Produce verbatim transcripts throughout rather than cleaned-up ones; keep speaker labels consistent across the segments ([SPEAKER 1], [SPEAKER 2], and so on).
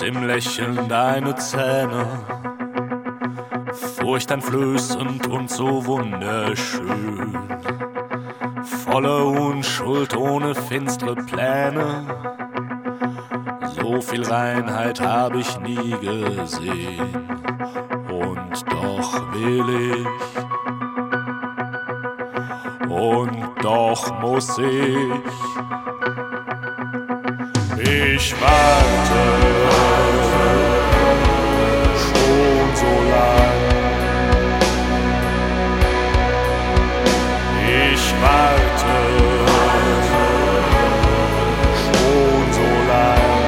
[SPEAKER 1] im Lächeln deine Zähne, furchteinflößend und so wunderschön, voller Unschuld ohne finstere Pläne. So viel Reinheit hab ich nie gesehen, und doch will ich, und doch muss ich. Ich warte schon so lang. Ich warte schon so lang.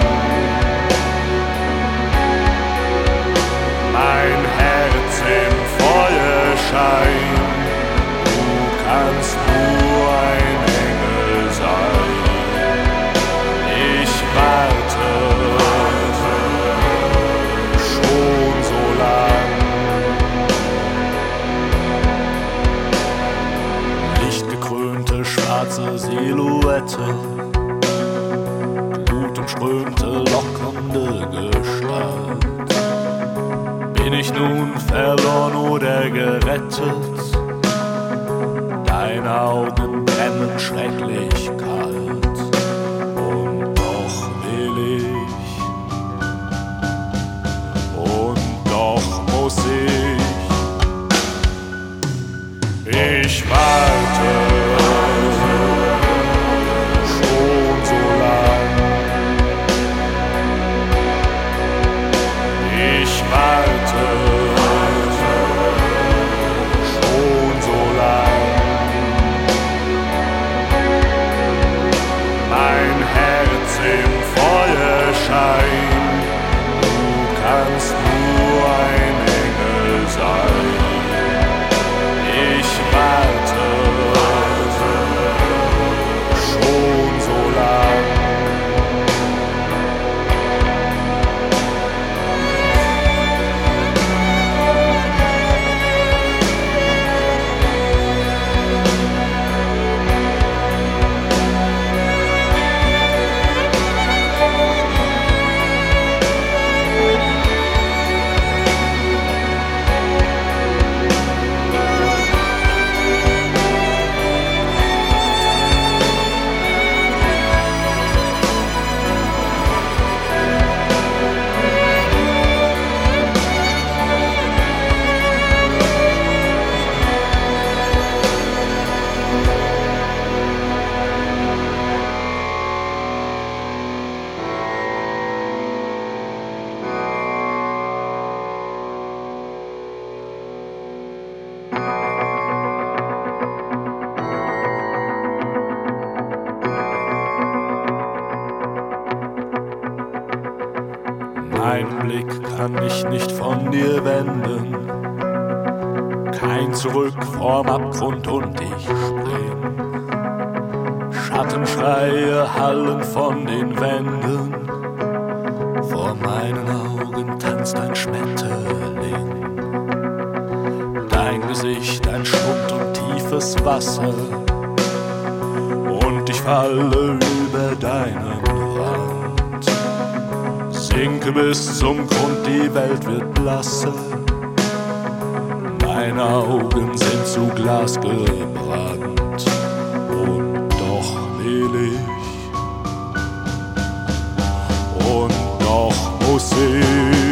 [SPEAKER 1] Mein Herz im Feuerschein, du kannst nur ein Engel sein. Ich warte schon so lang. Lichtgekrönte schwarze Silhouette, blutumströmte lockende Gestalt. Bin ich nun verloren oder gerettet? Deine Augen brennen schrecklich kalt, und doch will ich, und doch muss ich. Ich warte schon so lang. Ich warte schon so lang. Mein Herz im Feuerschein, du kannst nur ein Engel sein. Ich warte schon so lang. Mein Blick kann mich nicht von dir wenden, kein Zurück vorm Abgrund und ich spring. Schattenschreie hallen von den Wänden, vor meinen Augen tanzt ein Schmetterling. Dein Gesicht ein Schlund und tiefes Wasser, und ich falle über deinen Rand. Sinke bis zum Grund, die Welt wird blasser. Meine Augen sind zu Glas gebrannt, und doch will ich, und doch muss ich.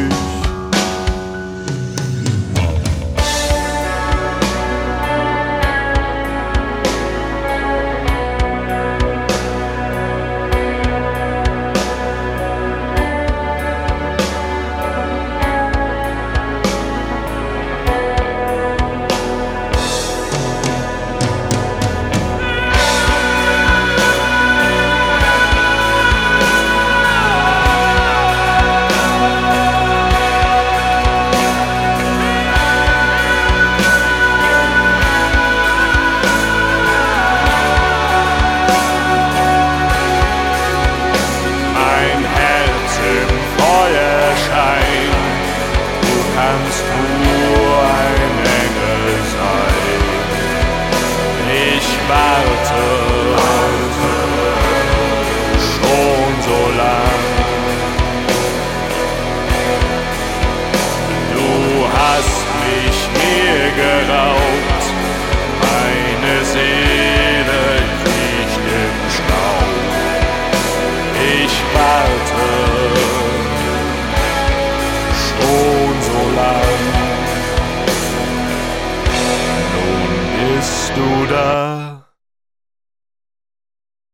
[SPEAKER 1] allein. Nun bist du da.